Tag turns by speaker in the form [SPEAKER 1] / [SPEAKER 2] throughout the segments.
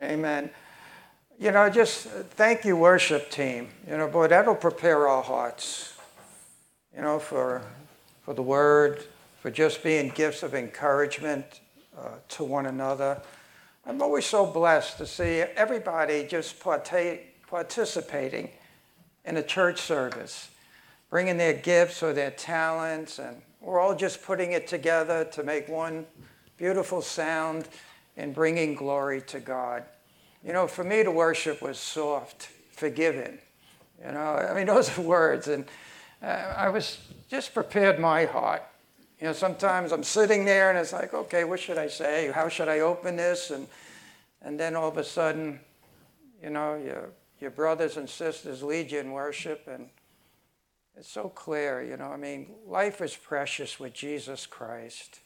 [SPEAKER 1] Amen. Just thank you, worship team. Boy, that'll prepare our hearts, for the word, for just being gifts of encouragement to one another. I'm always so blessed to see everybody just participating in a church service, bringing their gifts or their talents, and we're all just putting it together to make one beautiful sound and bringing glory to God. For me, the worship was soft, forgiving. Those are words. And I was just prepared my heart. Sometimes I'm sitting there and it's like, okay, what should I say? How should I open this? And then all of a sudden, your brothers and sisters lead you in worship. And it's so clear, life is precious with Jesus Christ.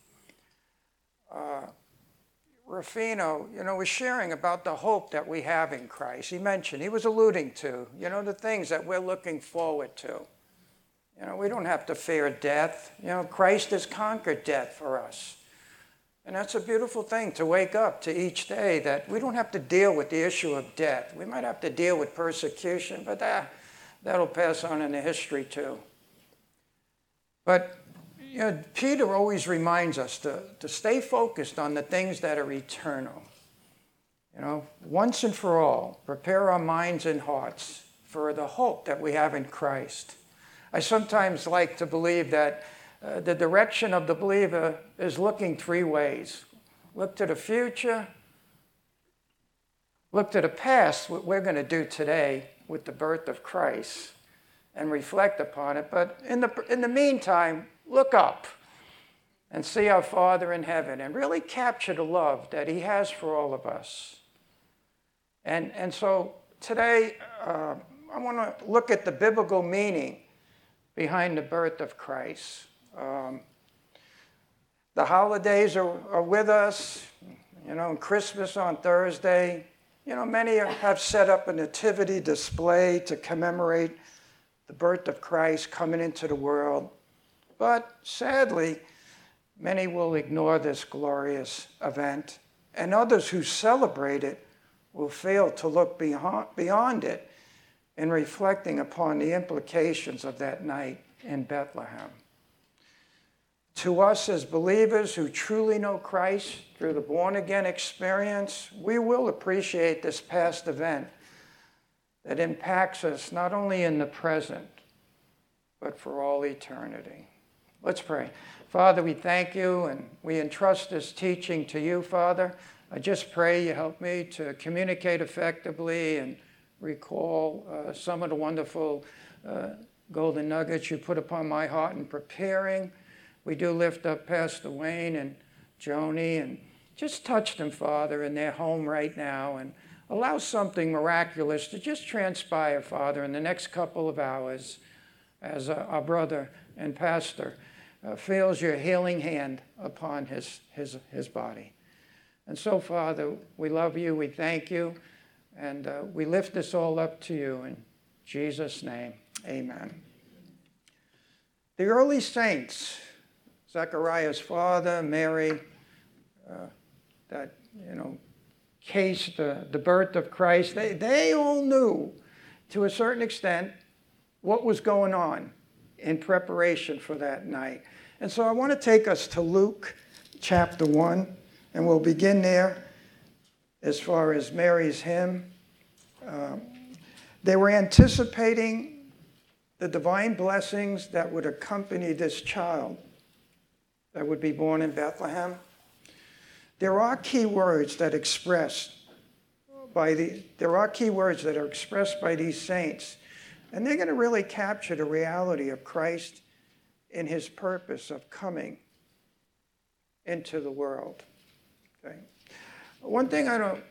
[SPEAKER 1] Rufino, was sharing about the hope that we have in Christ. He was alluding to, the things that we're looking forward to. We don't have to fear death. Christ has conquered death for us. And that's a beautiful thing to wake up to each day, that we don't have to deal with the issue of death. We might have to deal with persecution, but that'll pass on into history too. But Peter always reminds us to stay focused on the things that are eternal. Once and for all, prepare our minds and hearts for the hope that we have in Christ. I sometimes like to believe that the direction of the believer is looking three ways. Look to the future, look to the past, what we're going to do today with the birth of Christ, and reflect upon it. But in the meantime, look up and see our Father in heaven and really capture the love that he has for all of us. And so today, I want to look at the biblical meaning behind the birth of Christ. The holidays are with us, Christmas on Thursday. Many have set up a nativity display to commemorate the birth of Christ coming into the world. But sadly, many will ignore this glorious event, and others who celebrate it will fail to look beyond it in reflecting upon the implications of that night in Bethlehem. To us as believers who truly know Christ through the born-again experience, we will appreciate this past event that impacts us not only in the present, but for all eternity. Let's pray. Father, we thank you and we entrust this teaching to you, Father. I just pray you help me to communicate effectively and recall some of the wonderful golden nuggets you put upon my heart in preparing. We do lift up Pastor Wayne and Joni and just touch them, Father, in their home right now and allow something miraculous to just transpire, Father, in the next couple of hours as our brother and pastor feels your healing hand upon his body. And so, Father, we love you, we thank you, and we lift this all up to you in Jesus' name, amen. The early saints, Zechariah's father, Mary, cased the birth of Christ, they all knew to a certain extent what was going on in preparation for that night. And so I want to take us to Luke chapter 1, and we'll begin there as far as Mary's hymn. They were anticipating the divine blessings that would accompany this child that would be born in Bethlehem. There are key words that are expressed by these saints, and they're going to really capture the reality of Christ in his purpose of coming into the world. Okay. One thing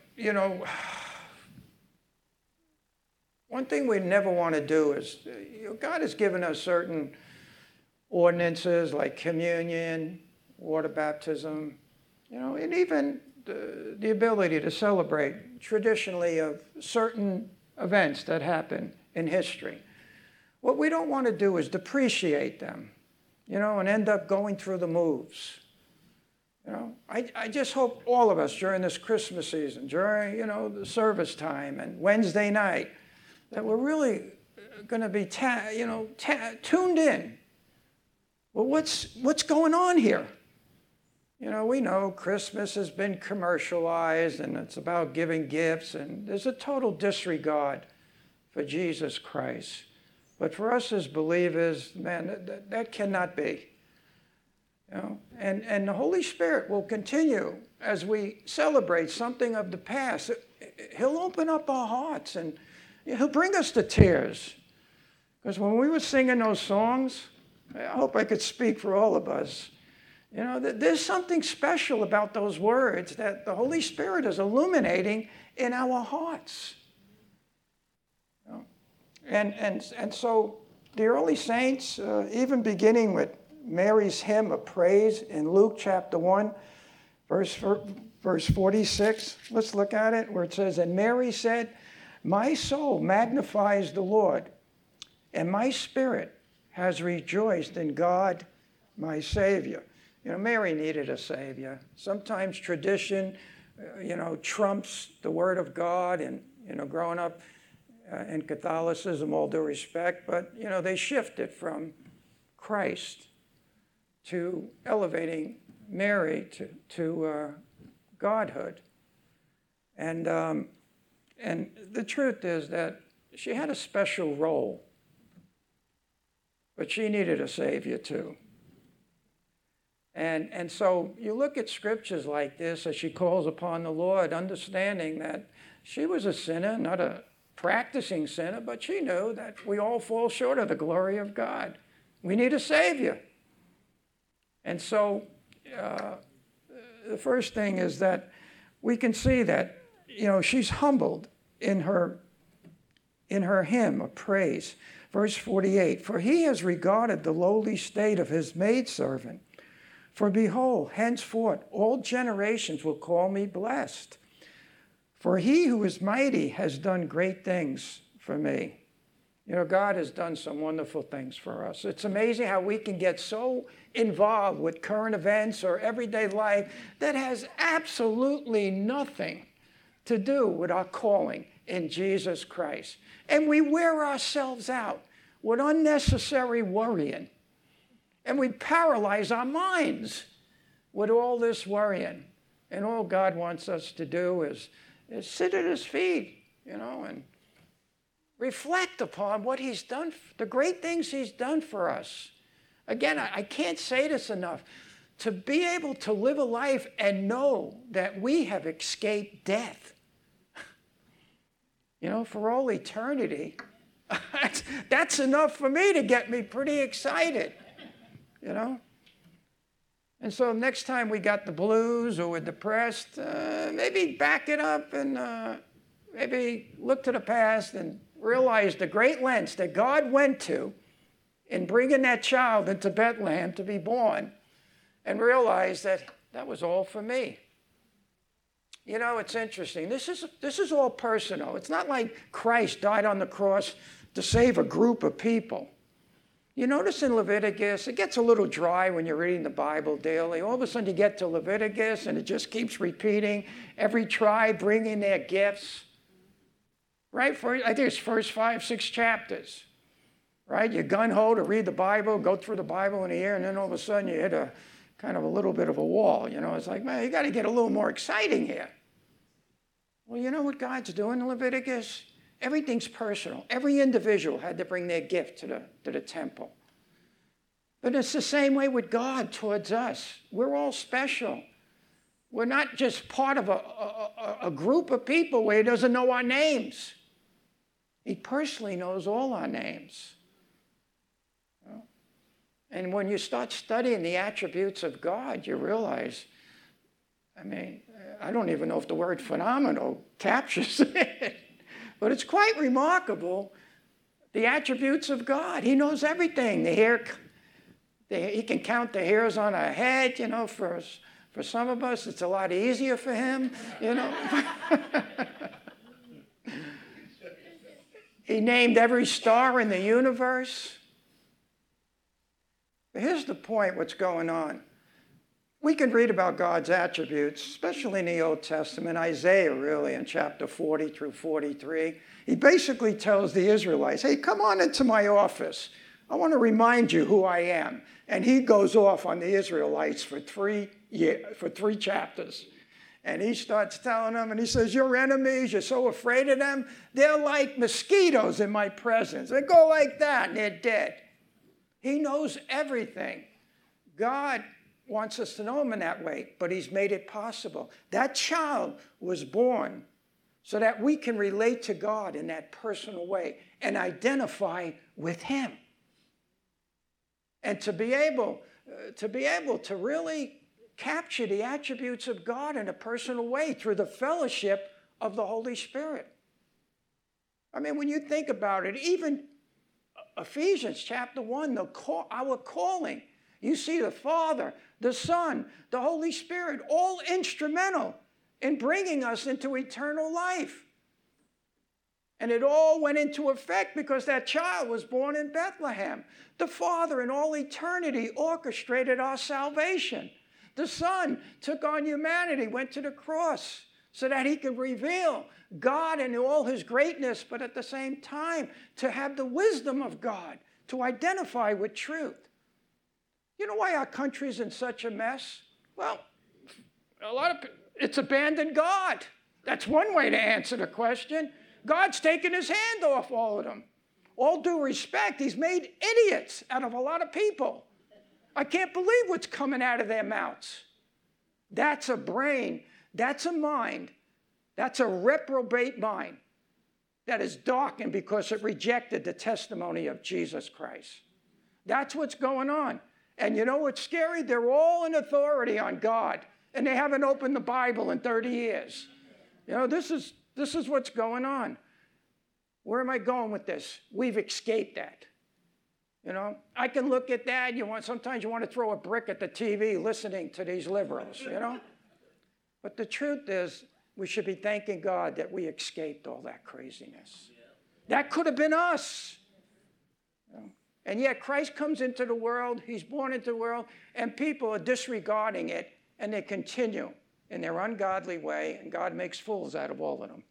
[SPEAKER 1] we never want to do is, God has given us certain ordinances like communion, water baptism, and even the ability to celebrate traditionally of certain events that happen in history. What we don't want to do is depreciate them, and end up going through the moves. I just hope all of us during this Christmas season, during, the service time and Wednesday night, that we're really going to be tuned in. Well, what's going on here? We know Christmas has been commercialized and it's about giving gifts, and there's a total disregard for Jesus Christ. But for us as believers, man, that cannot be. And the Holy Spirit will continue as we celebrate something of the past. He'll open up our hearts and He'll bring us to tears. Because when we were singing those songs, I hope I could speak for all of us. There's something special about those words that the Holy Spirit is illuminating in our hearts. And so the early saints, even beginning with Mary's hymn of praise in Luke chapter 1, verse 46, let's look at it, where it says, "And Mary said, my soul magnifies the Lord, and my spirit has rejoiced in God, my Savior." Mary needed a Savior. Sometimes tradition, trumps the Word of God, and, growing up in Catholicism, all due respect, but, they shifted from Christ to elevating Mary to godhood. And the truth is that she had a special role, but she needed a Savior too. And so you look at scriptures like this as she calls upon the Lord, understanding that she was a sinner, not a practicing sinner, but she knew that we all fall short of the glory of God. We need a Savior. And so the first thing is that we can see that, she's humbled in her hymn of praise. Verse 48, "For he has regarded the lowly state of his maidservant. For behold, henceforth all generations will call me blessed. For he who is mighty has done great things for me." God has done some wonderful things for us. It's amazing how we can get so involved with current events or everyday life that has absolutely nothing to do with our calling in Jesus Christ. And we wear ourselves out with unnecessary worrying. And we paralyze our minds with all this worrying. And all God wants us to do is sit at His feet, and reflect upon what He's done, the great things He's done for us. Again, I can't say this enough. To be able to live a life and know that we have escaped death, for all eternity, that's enough for me to get me pretty excited, And so next time we got the blues or we're depressed, maybe back it up and maybe look to the past and realize the great lengths that God went to in bringing that child into Bethlehem to be born, and realize that was all for me. It's interesting. This is all personal. It's not like Christ died on the cross to save a group of people. You notice in Leviticus, it gets a little dry when you're reading the Bible daily. All of a sudden you get to Leviticus and it just keeps repeating, every tribe bringing their gifts. Right? I think it's first 5-6 chapters. Right? You're gung-ho to read the Bible, go through the Bible in a year, and then all of a sudden you hit a kind of a little bit of a wall. It's like, man, you got to get a little more exciting here. Well, you know what God's doing in Leviticus? Everything's personal. Every individual had to bring their gift to the temple. But it's the same way with God towards us. We're all special. We're not just part of a group of people where He doesn't know our names. He personally knows all our names. And when you start studying the attributes of God, you realize, I don't even know if the word phenomenal captures it. But it's quite remarkable, the attributes of God. He knows everything. He can count the hairs on our head. For some of us, it's a lot easier for Him. He named every star in the universe. But here's the point, what's going on. We can read about God's attributes, especially in the Old Testament, Isaiah really, in chapter 40 through 43. He basically tells the Israelites, hey, come on into my office. I want to remind you who I am. And he goes off on the Israelites for three chapters. And he starts telling them, and he says, your enemies, you're so afraid of them. They're like mosquitoes in my presence. They go like that, and they're dead. He knows everything. God wants us to know him in that way, but he's made it possible. That child was born so that we can relate to God in that personal way and identify with him. And to be able to really capture the attributes of God in a personal way through the fellowship of the Holy Spirit. I mean, when you think about it, even Ephesians chapter 1, our calling, you see the Father, the Son, the Holy Spirit, all instrumental in bringing us into eternal life. And it all went into effect because that child was born in Bethlehem. The Father in all eternity orchestrated our salvation. The Son took on humanity, went to the cross so that he could reveal God in all his greatness, but at the same time to have the wisdom of God, to identify with truth. You know why our country's in such a mess? Well, it's abandoned God. That's one way to answer the question. God's taken his hand off all of them. All due respect, he's made idiots out of a lot of people. I can't believe what's coming out of their mouths. That's a brain, that's a mind, that's a reprobate mind that is darkened because it rejected the testimony of Jesus Christ. That's what's going on. And you know what's scary? They're all in authority on God, and they haven't opened the Bible in 30 years. You know, this is what's going on. Where am I going with this? We've escaped that. You know, I can look at that. Sometimes you want to throw a brick at the TV listening to these liberals, you know. But the truth is, we should be thanking God that we escaped all that craziness. That could have been us. You know? And yet Christ comes into the world, he's born into the world, and people are disregarding it, and they continue in their ungodly way, and God makes fools out of all of them.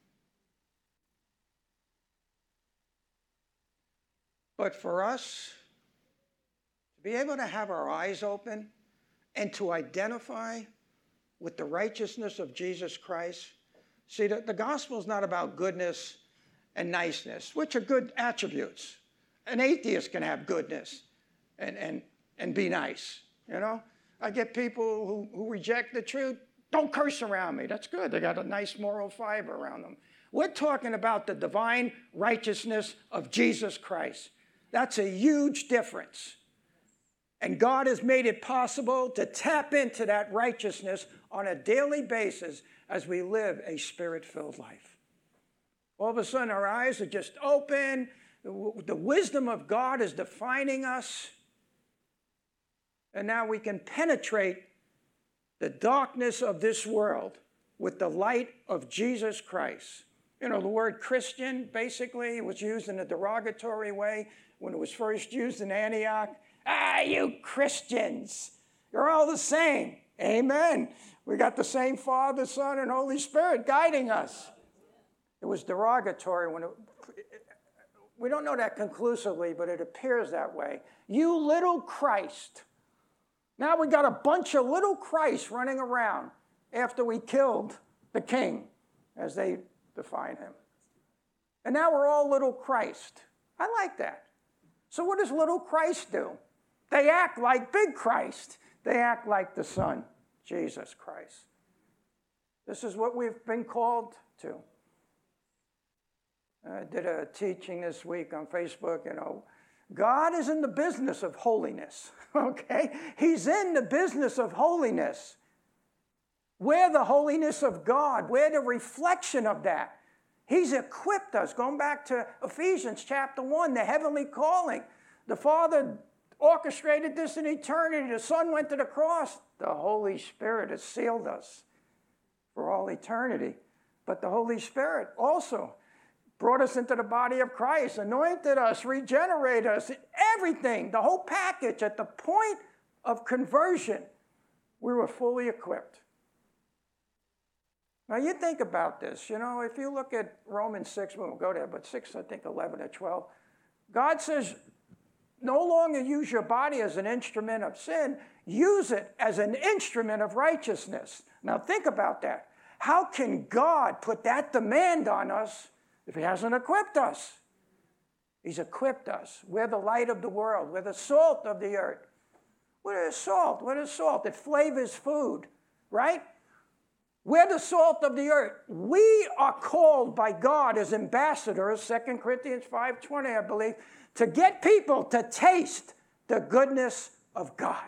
[SPEAKER 1] But for us to be able to have our eyes open and to identify with the righteousness of Jesus Christ, see, the gospel is not about goodness and niceness, which are good attributes. An atheist can have goodness and be nice, you know. I get people who reject the truth. Don't curse around me. That's good. They got a nice moral fiber around them. We're talking about the divine righteousness of Jesus Christ. That's a huge difference. And God has made it possible to tap into that righteousness on a daily basis as we live a spirit-filled life. All of a sudden, our eyes are just open. The wisdom of God is defining us. And now we can penetrate the darkness of this world with the light of Jesus Christ. You know, the word Christian basically was used in a derogatory way when it was first used in Antioch. You Christians, you're all the same. Amen. We got the same Father, Son, and Holy Spirit guiding us. It was derogatory when we don't know that conclusively, but it appears that way. You little Christ. Now we got a bunch of little Christ running around after we killed the king, as they define him. And now we're all little Christ. I like that. So what does little Christ do? They act like big Christ. They act like the Son, Jesus Christ. This is what we've been called to. I did a teaching this week on Facebook, you know. God is in the business of holiness, okay? He's in the business of holiness. We're the holiness of God. We're the reflection of that. He's equipped us. Going back to Ephesians chapter 1, the heavenly calling. The Father orchestrated this in eternity. The Son went to the cross. The Holy Spirit has sealed us for all eternity. But the Holy Spirit also brought us into the body of Christ, anointed us, regenerated us, everything, the whole package at the point of conversion. We were fully equipped. Now you think about this, if you look at Romans 6, we won't go there, but 6, I think 11 or 12, God says, no longer use your body as an instrument of sin, use it as an instrument of righteousness. Now think about that. How can God put that demand on us if he hasn't equipped us? He's equipped us. We're the light of the world. We're the salt of the earth. What is salt? What is salt? It flavors food, right? We're the salt of the earth. We are called by God as ambassadors, 2 Corinthians 5:20, I believe, to get people to taste the goodness of God.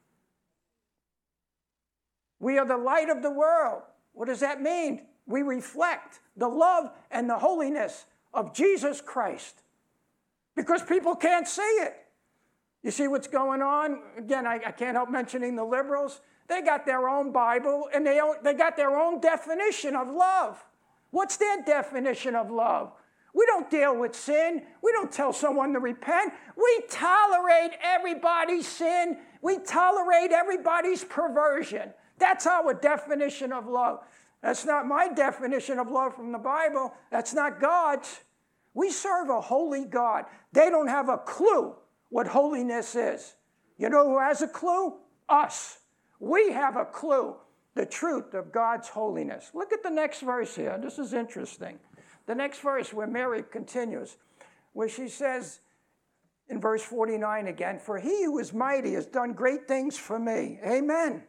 [SPEAKER 1] We are the light of the world. What does that mean? We reflect the love and the holiness of Jesus Christ because people can't see it. You see what's going on? Again, I can't help mentioning the liberals. They got their own Bible, and they got their own definition of love. What's their definition of love? We don't deal with sin. We don't tell someone to repent. We tolerate everybody's sin. We tolerate everybody's perversion. That's our definition of love. That's not my definition of love from the Bible. That's not God's. We serve a holy God. They don't have a clue what holiness is. You know who has a clue? Us. We have a clue, the truth of God's holiness. Look at the next verse here. This is interesting. The next verse where Mary continues, where she says in verse 49 again, for he who is mighty has done great things for me. Amen.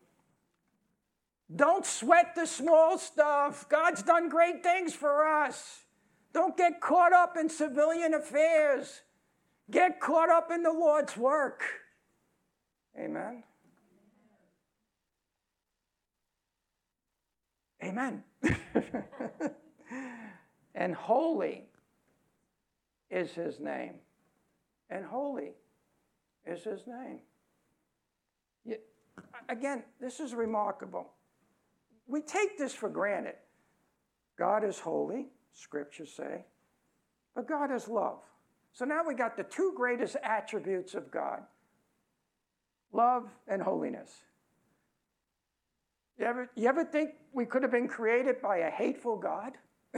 [SPEAKER 1] Don't sweat the small stuff. God's done great things for us. Don't get caught up in civilian affairs. Get caught up in the Lord's work. Amen. Amen. And holy is his name. And holy is his name. Again, this is remarkable. We take this for granted. God is holy, scriptures say, but God is love. So now we got the two greatest attributes of God, love and holiness. You ever think we could have been created by a hateful God?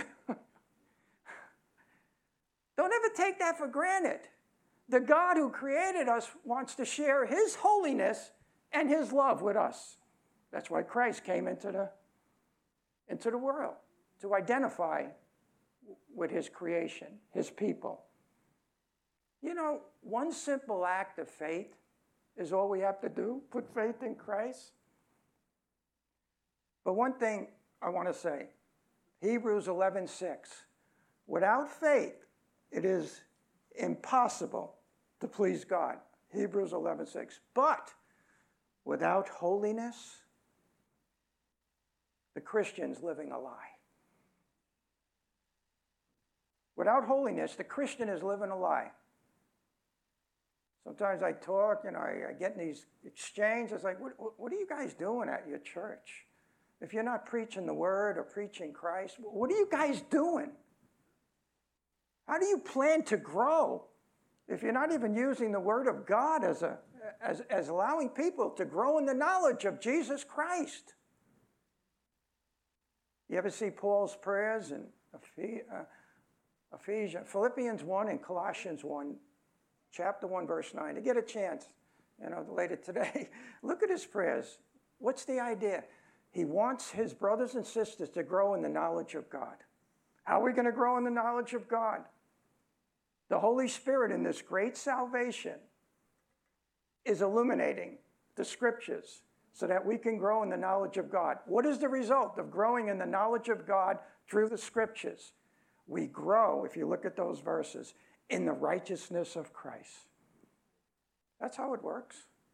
[SPEAKER 1] Don't ever take that for granted. The God who created us wants to share his holiness and his love with us. That's why Christ came into the world, to identify with his creation, his people. One simple act of faith is all we have to do, put faith in Christ. But one thing I want to say, Hebrews 11:6, without faith, it is impossible to please God. Hebrews 11:6. But without holiness, the Christian's living a lie. Without holiness, the Christian is living a lie. Sometimes I talk, I get in these exchanges. It's like, what are you guys doing at your church? If you're not preaching the word or preaching Christ, what are you guys doing? How do you plan to grow if you're not even using the word of God as allowing people to grow in the knowledge of Jesus Christ? You ever see Paul's prayers in Philippians 1 and Colossians 1, chapter 1, verse 9? To get a chance, later today, look at his prayers. What's the idea? He wants his brothers and sisters to grow in the knowledge of God. How are we going to grow in the knowledge of God? The Holy Spirit in this great salvation is illuminating the scriptures so that we can grow in the knowledge of God. What is the result of growing in the knowledge of God through the scriptures? We grow, if you look at those verses, in the righteousness of Christ. That's how it works.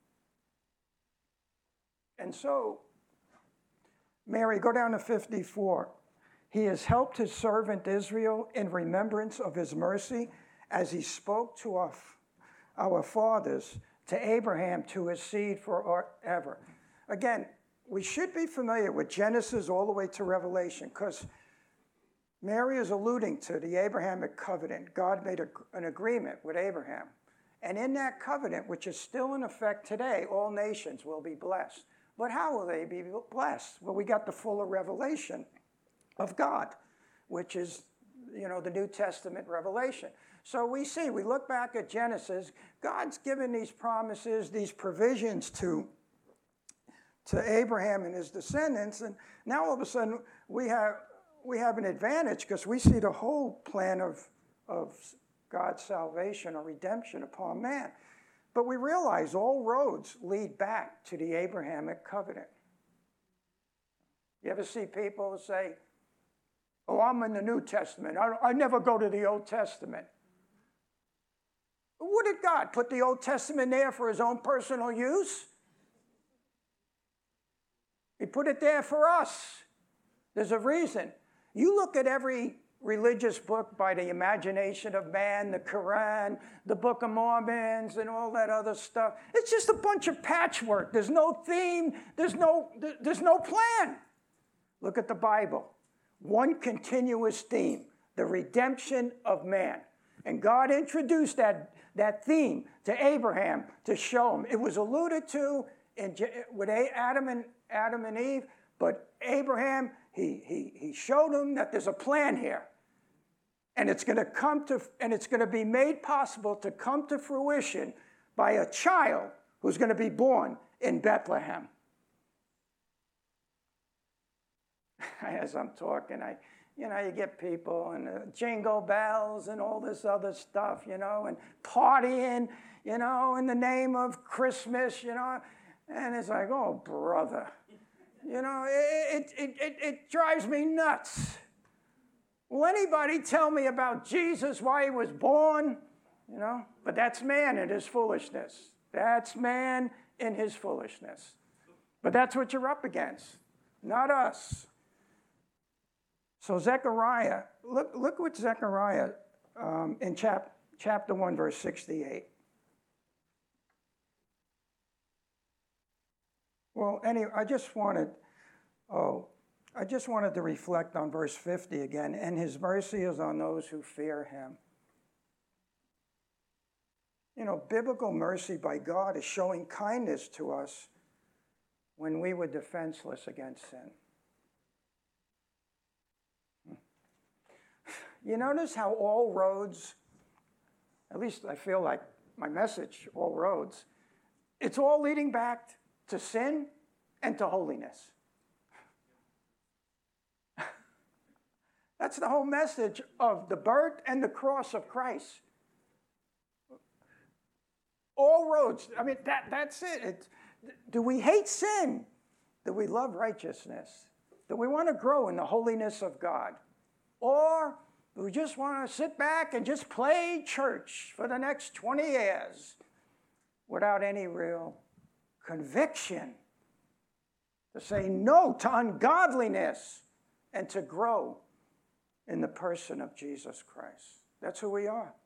[SPEAKER 1] And so, Mary, go down to 54. He has helped his servant Israel in remembrance of his mercy as he spoke to our fathers, to Abraham, to his seed forever. Again, we should be familiar with Genesis all the way to Revelation because Mary is alluding to the Abrahamic covenant. God made an agreement with Abraham. And in that covenant, which is still in effect today, all nations will be blessed. But how will they be blessed? Well, we got the fuller revelation of God, which is, the New Testament revelation. So we look back at Genesis, God's given these promises, these provisions to Abraham and his descendants, and now all of a sudden we have an advantage because we see the whole plan of God's salvation or redemption upon man. But we realize all roads lead back to the Abrahamic covenant. You ever see people say, "Oh, I'm in the New Testament. I never go to the Old Testament." What did God put the Old Testament there for his own personal use? He put it there for us. There's a reason. You look at every religious book by the imagination of man, the Quran, the Book of Mormons, and all that other stuff. It's just a bunch of patchwork. There's no theme. There's no plan. Look at the Bible. One continuous theme, the redemption of man. And God introduced that theme to Abraham to show him. It was alluded to with Adam and Eve, but Abraham, he showed him that there's a plan here. And it's going to be made possible to come to fruition by a child who's going to be born in Bethlehem. As I'm talking, you get people and jingle bells and all this other stuff, and partying, in the name of Christmas, and it's like, oh, brother, it drives me nuts. Will anybody tell me about Jesus, why he was born? But that's man in his foolishness. That's man in his foolishness. But that's what you're up against, not us. So Zechariah, look what Zechariah in chapter 1, verse 68. Well, anyway, I just wanted to reflect on verse 50 again. And his mercy is on those who fear him. Biblical mercy by God is showing kindness to us when we were defenseless against sin. You notice how all roads, at least I feel like my message, all roads, it's all leading back to sin and to holiness. That's the whole message of the birth and the cross of Christ. All roads, that's it. Do we hate sin? Do we love righteousness? Do we want to grow in the holiness of God? Or do we just want to sit back and just play church for the next 20 years without any real conviction to say no to ungodliness and to grow in the person of Jesus Christ? That's who we are.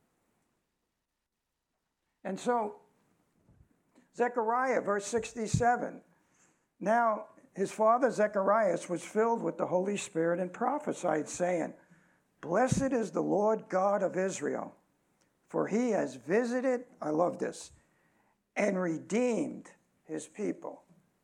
[SPEAKER 1] And so, Zechariah, verse 67. Now, his father Zechariah was filled with the Holy Spirit and prophesied, saying, "Blessed is the Lord God of Israel, for he has visited," I love this, "and redeemed his people."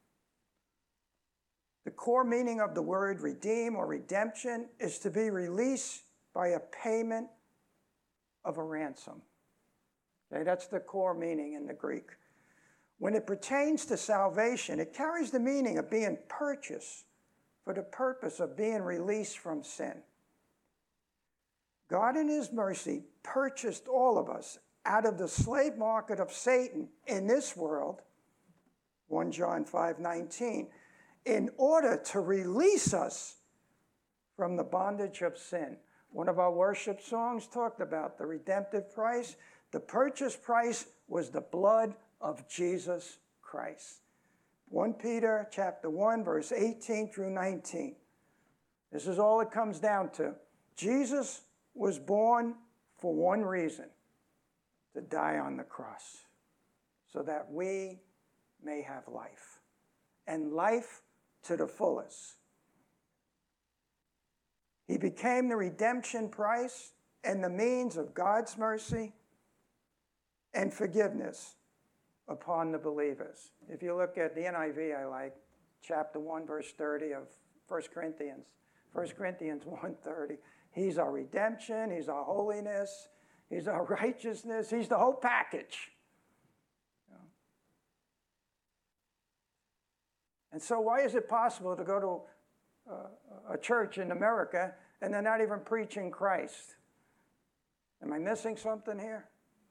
[SPEAKER 1] The core meaning of the word redeem or redemption is to be released by a payment of a ransom. Okay, that's the core meaning in the Greek. When it pertains to salvation, it carries the meaning of being purchased for the purpose of being released from sin. God in his mercy purchased all of us out of the slave market of Satan in this world, 1 John 5:19, in order to release us from the bondage of sin. One of our worship songs talked about the redemptive price. The purchase price was the blood of Jesus Christ. 1 Peter chapter 1, verse 18 through 19. This is all it comes down to. Jesus was born for one reason, to die on the cross, so that we may have life, and life to the fullest. He became the redemption price and the means of God's mercy and forgiveness upon the believers. If you look at the NIV, I like chapter 1, verse 30 of 1 Corinthians. 1 Corinthians 1:30. He's our redemption. He's our holiness. He's our righteousness. He's the whole package. And so why is it possible to go to a church in America and they're not even preaching Christ? Am I missing something here?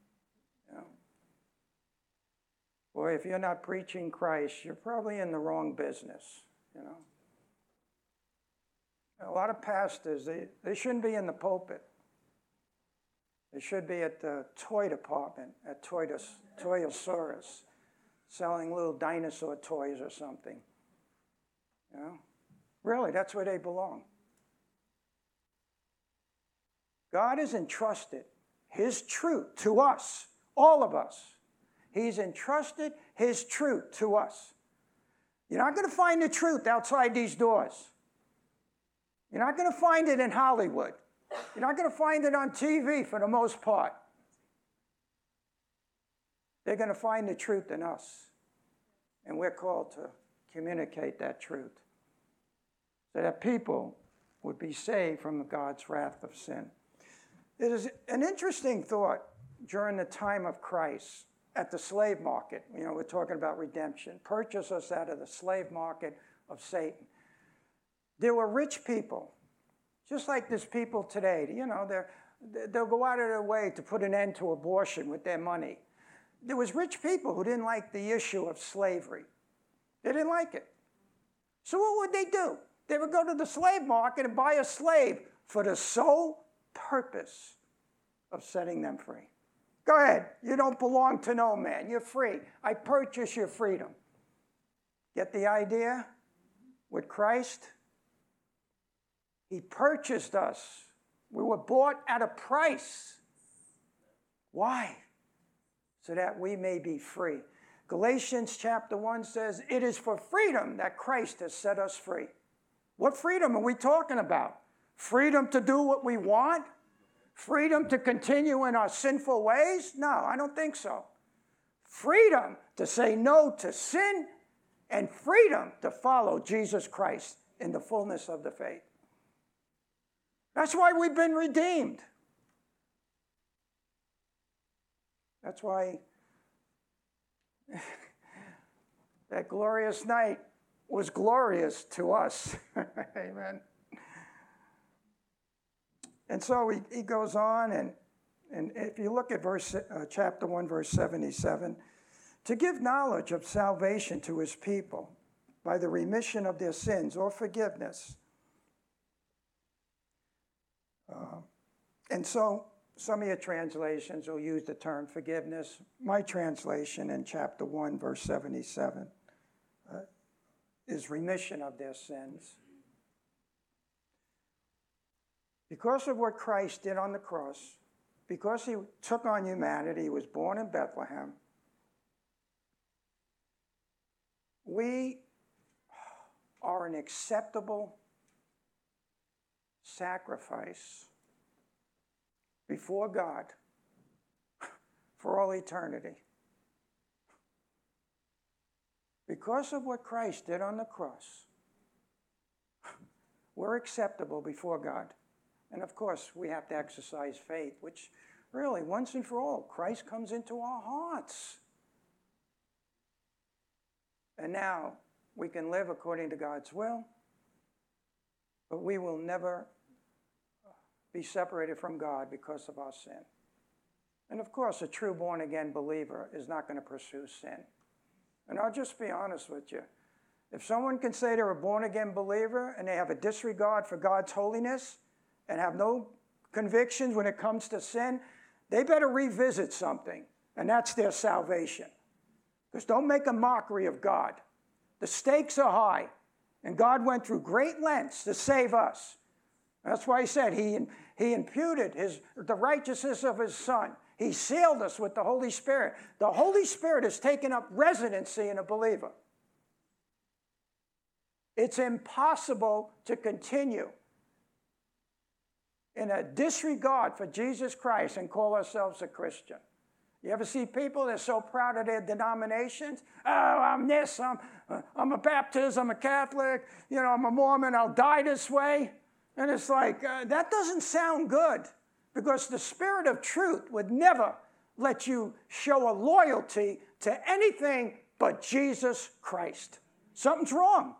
[SPEAKER 1] Boy, if you're not preaching Christ, you're probably in the wrong business, A lot of pastors, they shouldn't be in the pulpit. They should be at the toy department at Toyosaurus, selling little dinosaur toys or something. Really, that's where they belong. God has entrusted his truth to us, all of us. He's entrusted his truth to us. You're not going to find the truth outside these doors. You're not going to find it in Hollywood. You're not going to find it on TV for the most part. They're going to find the truth in us. And we're called to communicate that truth so that people would be saved from God's wrath of sin. It is an interesting thought during the time of Christ at the slave market. We're talking about redemption. Purchase us out of the slave market of Satan. There were rich people, just like there's people today. They'll go out of their way to put an end to abortion with their money. There was rich people who didn't like the issue of slavery. They didn't like it. So what would they do? They would go to the slave market and buy a slave for the sole purpose of setting them free. Go ahead. You don't belong to no man. You're free. I purchase your freedom. Get the idea? With Christ, he purchased us. We were bought at a price. Why? So that we may be free. Galatians chapter 1 says, it is for freedom that Christ has set us free. What freedom are we talking about? Freedom to do what we want? Freedom to continue in our sinful ways? No, I don't think so. Freedom to say no to sin and freedom to follow Jesus Christ in the fullness of the faith. That's why we've been redeemed. That's why that glorious night was glorious to us. Amen. And so he goes on, and if you look at chapter 1, verse 77, to give knowledge of salvation to his people by the remission of their sins or forgiveness. And so some of your translations will use the term forgiveness. My translation in chapter 1, verse 77 is remission of their sins. Because of what Christ did on the cross, because he took on humanity, he was born in Bethlehem, we are an acceptable sacrifice before God for all eternity. Because of what Christ did on the cross, we're acceptable before God. And of course, we have to exercise faith, which really, once and for all, Christ comes into our hearts. And now we can live according to God's will, but we will never be separated from God because of our sin. And of course, a true born-again believer is not going to pursue sin. And I'll just be honest with you. If someone can say they're a born-again believer and they have a disregard for God's holiness and have no convictions when it comes to sin, they better revisit something, and that's their salvation. Because don't make a mockery of God. The stakes are high, and God went through great lengths to save us. That's why he said he imputed the righteousness of his Son. He sealed us with the Holy Spirit. The Holy Spirit has taken up residency in a believer. It's impossible to continue in a disregard for Jesus Christ and call ourselves a Christian. You ever see people that are so proud of their denominations? Oh, I'm this, I'm a Baptist, I'm a Catholic, I'm a Mormon, I'll die this way. And it's like, that doesn't sound good, because the Spirit of truth would never let you show a loyalty to anything but Jesus Christ. Something's wrong.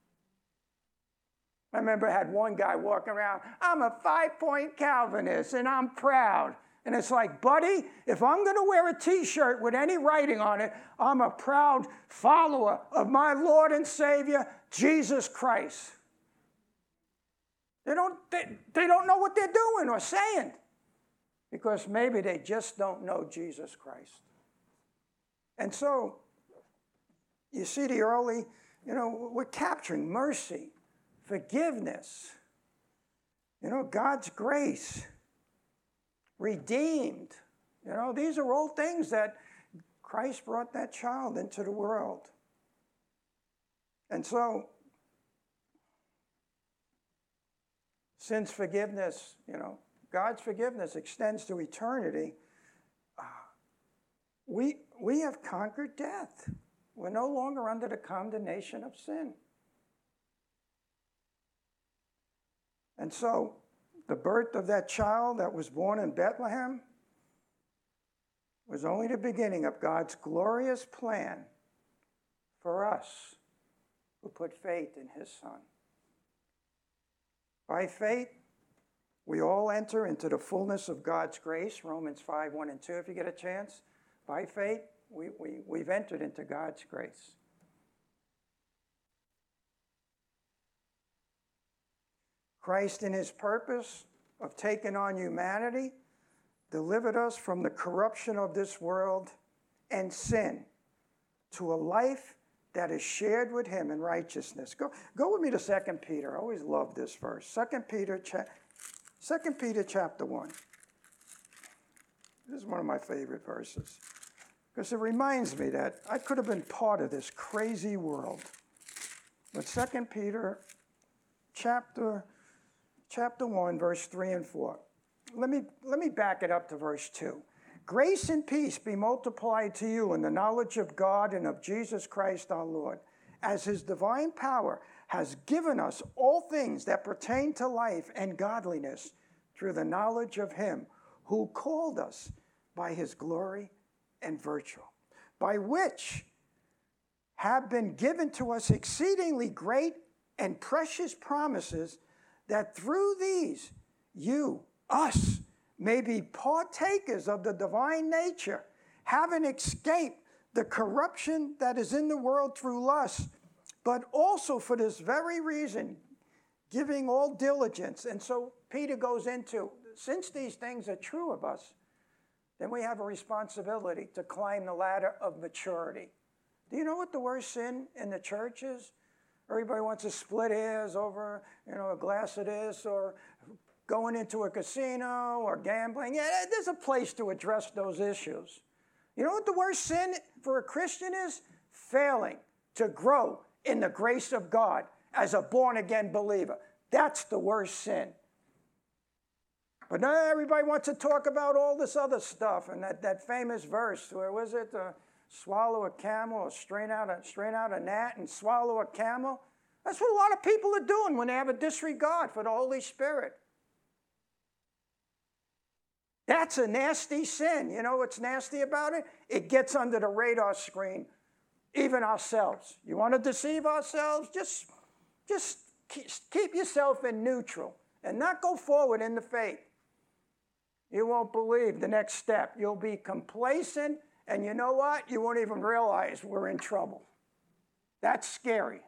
[SPEAKER 1] I remember I had one guy walking around, I'm a 5-point Calvinist and I'm proud. And it's like, buddy, if I'm going to wear a T-shirt with any writing on it, I'm a proud follower of my Lord and Savior, Jesus Christ. They don't know what they're doing or saying, because maybe they just don't know Jesus Christ. And so, you see the early, we're capturing mercy, forgiveness, God's grace, redeemed. These are all things that Christ brought that child into the world. And so, since forgiveness, God's forgiveness extends to eternity, we have conquered death. We're no longer under the condemnation of sin. And so, the birth of that child that was born in Bethlehem was only the beginning of God's glorious plan for us who put faith in his Son. By faith, we all enter into the fullness of God's grace, Romans 5:1-2, if you get a chance. By faith, we've entered into God's grace. Christ, in his purpose of taking on humanity, delivered us from the corruption of this world and sin to a life that is shared with him in righteousness. Go with me to 2 Peter. I always love this verse. 2 Peter chapter 1. This is one of my favorite verses, because it reminds me that I could have been part of this crazy world. But 2 Peter chapter 1, verse 3 and 4. Let me back it up to verse 2. Grace and peace be multiplied to you in the knowledge of God and of Jesus Christ our Lord, as his divine power has given us all things that pertain to life and godliness through the knowledge of him who called us by his glory and virtue, by which have been given to us exceedingly great and precious promises, that through these us, may be partakers of the divine nature, having escaped the corruption that is in the world through lust, but also for this very reason, giving all diligence. And so Peter goes into, since these things are true of us, then we have a responsibility to climb the ladder of maturity. Do you know what the worst sin in the church is? Everybody wants to split hairs over, a glass of this, or going into a casino, or gambling. Yeah, there's a place to address those issues. You know what the worst sin for a Christian is? Failing to grow in the grace of God as a born-again believer. That's the worst sin. But now everybody wants to talk about all this other stuff, and that famous verse, where was it? Swallow a camel, or strain out a gnat and swallow a camel. That's what a lot of people are doing when they have a disregard for the Holy Spirit. That's a nasty sin. You know what's nasty about it? It gets under the radar screen, even ourselves. You want to deceive ourselves? Just keep yourself in neutral and not go forward in the faith. You won't believe the next step. You'll be complacent, and you know what? You won't even realize we're in trouble. That's scary.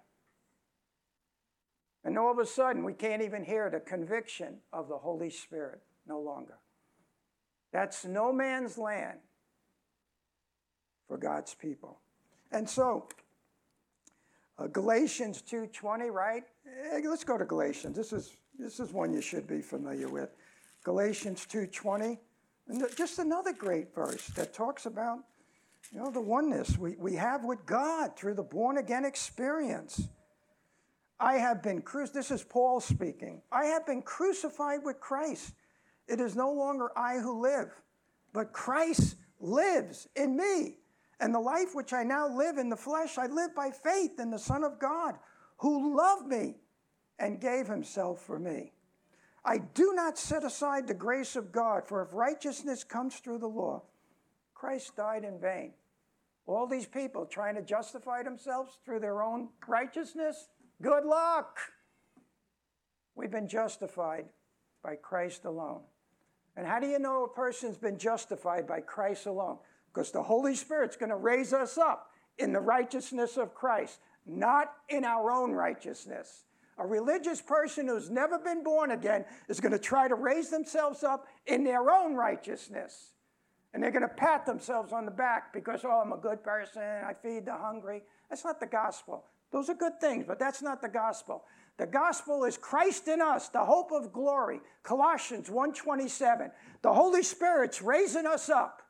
[SPEAKER 1] And all of a sudden, we can't even hear the conviction of the Holy Spirit no longer. That's no man's land for God's people. And so, Galatians 2:20, right? Let's go to Galatians. This is one you should be familiar with. Galatians 2:20, and just another great verse that talks about, the oneness we have with God through the born-again experience. I have been crucified. This is Paul speaking. I have been crucified with Christ. It is no longer I who live, but Christ lives in me. And the life which I now live in the flesh, I live by faith in the Son of God, who loved me and gave himself for me. I do not set aside the grace of God, for if righteousness comes through the law, Christ died in vain. All these people trying to justify themselves through their own righteousness, good luck. We've been justified by Christ alone. And how do you know a person's been justified by Christ alone? Because the Holy Spirit's going to raise us up in the righteousness of Christ, not in our own righteousness. A religious person who's never been born again is going to try to raise themselves up in their own righteousness. And they're going to pat themselves on the back because, oh, I'm a good person, I feed the hungry. That's not the gospel. Those are good things, but that's not the gospel. The gospel is Christ in us, the hope of glory. Colossians 1:27. The Holy Spirit's raising us up.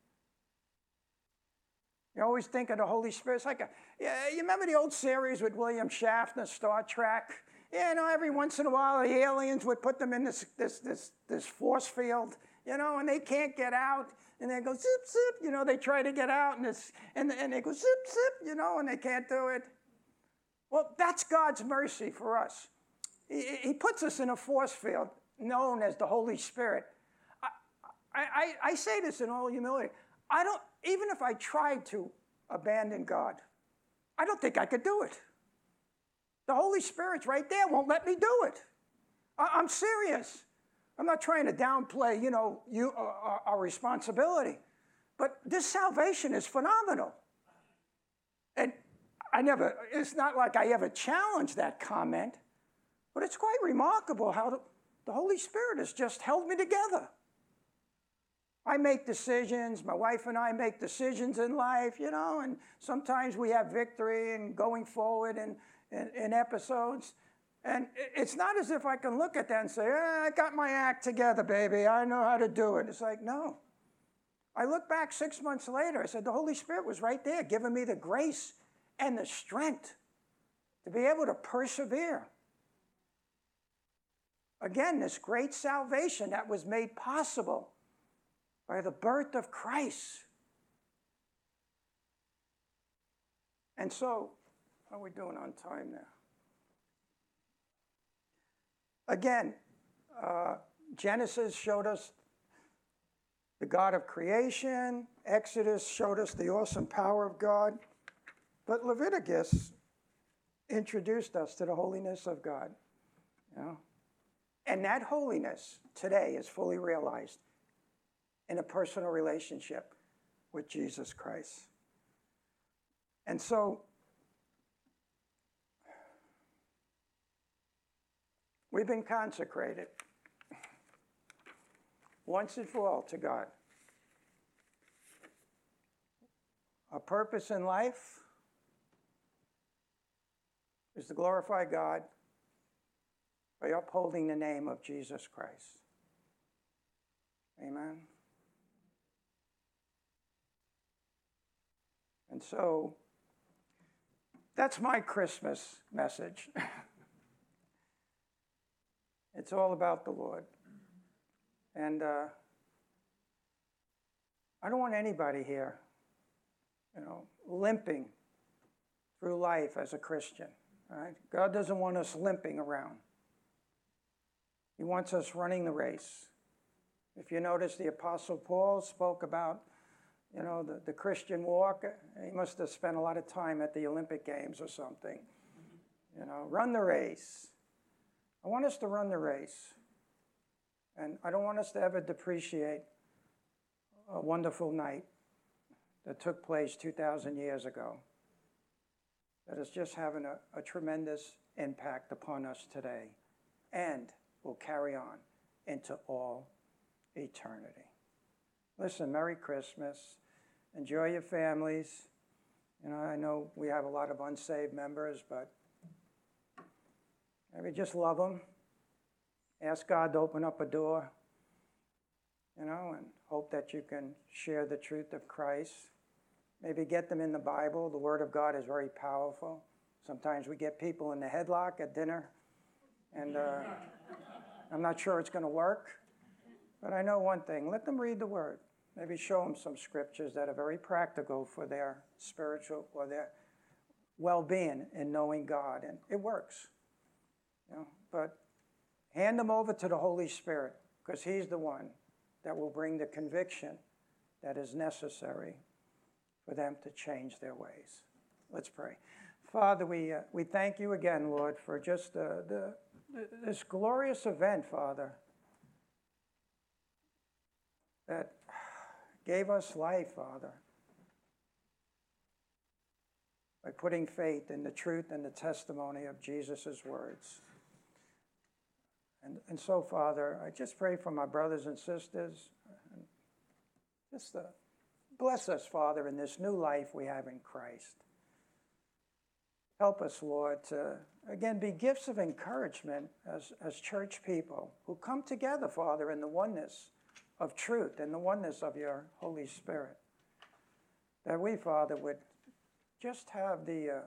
[SPEAKER 1] You always think of the Holy Spirit. It's like you remember the old series with William Shatner, Star Trek? Yeah, you know, every once in a while the aliens would put them in this force field, you know, and they can't get out. And they go zip, zip, you know, they try to get out and they go zip, zip, you know, and they can't do it. Well, that's God's mercy for us. He puts us in a force field known as the Holy Spirit. I say this in all humility. Even if I tried to abandon God, I don't think I could do it. The Holy Spirit's right there, won't let me do it. I'm serious. I'm not trying to downplay, you know, our responsibility. But this salvation is phenomenal. And it's not like I ever challenged that comment, but it's quite remarkable how the Holy Spirit has just held me together. I make decisions, my wife and I make decisions in life, you know, and sometimes we have victory and going forward in episodes. And it's not as if I can look at that and say, I got my act together, baby. I know how to do it. It's like, no. I look back 6 months later, I said, the Holy Spirit was right there, giving me the grace and the strength to be able to persevere. Again, this great salvation that was made possible by the birth of Christ. And so, how are we doing on time now? Again, Genesis showed us the God of creation. Exodus showed us the awesome power of God. But Leviticus introduced us to the holiness of God. You know? And that holiness today is fully realized in a personal relationship with Jesus Christ. And so, we've been consecrated once and for all to God. Our purpose in life is to glorify God by upholding the name of Jesus Christ. Amen. And so, that's my Christmas message. It's all about the Lord. And I don't want anybody here, you know, limping through life as a Christian. All right? God doesn't want us limping around. He wants us running the race. If you notice, the Apostle Paul spoke about, you know, the Christian walk. He must have spent a lot of time at the Olympic Games or something. You know, run the race. I want us to run the race. And I don't want us to ever depreciate a wonderful night that took place 2,000 years ago that is just having a tremendous impact upon us today and will carry on into all eternity. Listen, Merry Christmas. Enjoy your families. You know, I know we have a lot of unsaved members, but maybe just love them. Ask God to open up a door, you know, and hope that you can share the truth of Christ. Maybe get them in the Bible. The Word of God is very powerful. Sometimes we get people in the headlock at dinner, and I'm not sure it's going to work. But I know one thing. Let them read the Word. maybe show them some scriptures that are very practical for their spiritual or their well-being in knowing God. And it works. But hand them over to the Holy Spirit, because he's the one that will bring the conviction that is necessary for them to change their ways. Let's pray. Father, we thank you again, Lord, for just this glorious event, Father, that gave us life, Father, by putting faith in the truth and the testimony of Jesus' words. And so, Father, I just pray for my brothers and sisters. And just bless us, Father, in this new life we have in Christ. Help us, Lord, to, again, be gifts of encouragement as church people who come together, Father, in the oneness of truth and the oneness of your Holy Spirit. That we, Father, would just have the,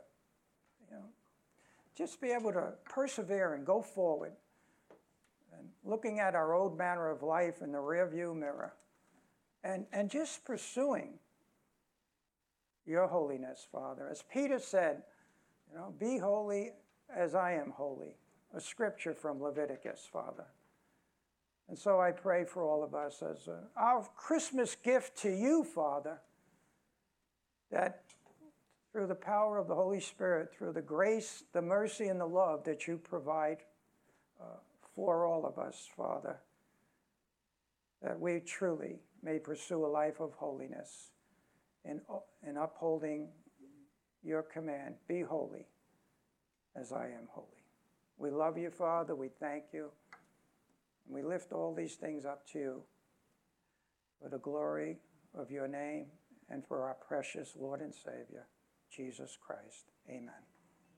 [SPEAKER 1] just be able to persevere and go forward, and looking at our old manner of life in the rearview mirror, and just pursuing your holiness, Father. As Peter said, be holy as I am holy, a scripture from Leviticus, Father. And so I pray for all of us as our Christmas gift to you, Father, that through the power of the Holy Spirit, through the grace, the mercy, and the love that you provide for all of us, Father, that we truly may pursue a life of holiness in upholding your command, be holy as I am holy. We love you, Father. We thank you. And we lift all these things up to you for the glory of your name and for our precious Lord and Savior, Jesus Christ. Amen.